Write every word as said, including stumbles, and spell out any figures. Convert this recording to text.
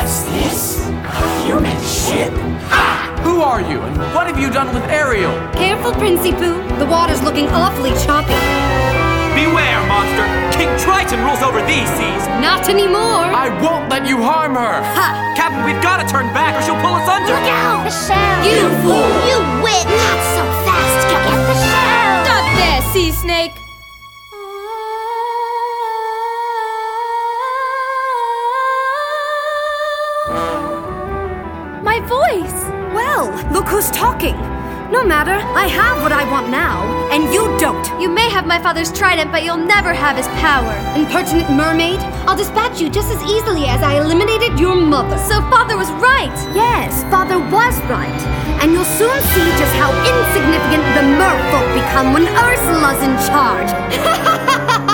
Is this a human ship? Ha! Who are you, and what have you done with Ariel? Careful, Princey Pooh. The water's looking awfully choppy. Beware, monster! King Triton rules over these seas! Not anymore! I won't let you harm her! Ha! Captain, we've got to turn back or she'll pull us under! Look out! The shell! You fool! You witch! Not so fast! Get the shell! Stop there, Sea Snake! My voice! Well, look who's talking! No matter, I have what I want now, and you don't. You may have my father's trident, but you'll never have his power. Impertinent mermaid, I'll dispatch you just as easily as I eliminated your mother. So father was right. Yes, father was right. And you'll soon see just how insignificant the merfolk become when Ursula's in charge.